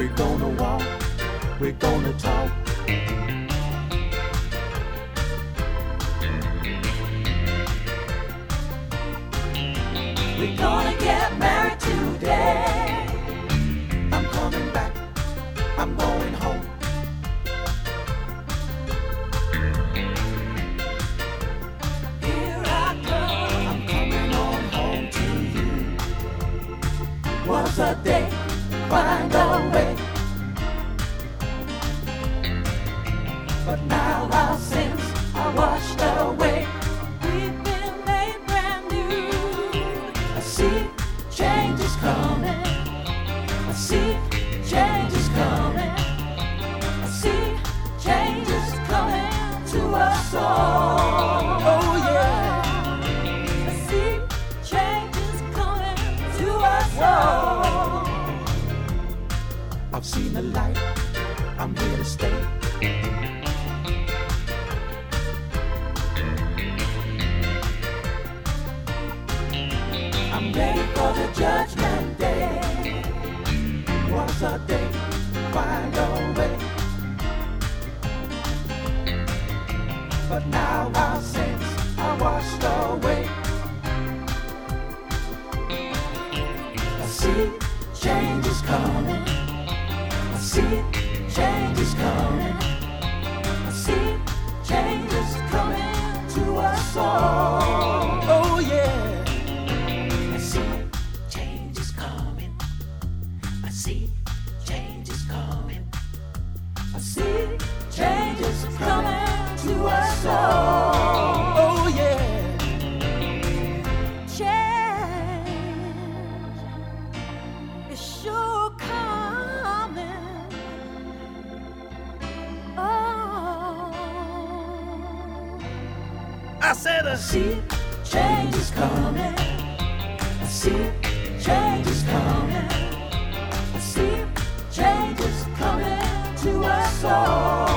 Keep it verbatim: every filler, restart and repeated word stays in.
We're gonna walk, we're gonna talk. We're gonna get married today. I'm coming back, I'm going home. Here I come, I'm coming on home to you. Was a day, find a way. But now our sins are washed away. We've been made brand new. I see change is coming. I see change is coming. I see change is coming to us all. Oh yeah. I see change is coming to us all. I've seen the light. I'm here to stay. I'm ready for the judgment day. Was a day, find a way. But now our sins are washed away. I see change is coming. I see change is coming. I see change is coming to us all. Oh yeah. I see change is coming. I see change is coming. I see change is coming to us all. Oh yeah. Change is sure coming. Oh. I said I see change is coming. I see change is coming. I see change is coming to us all.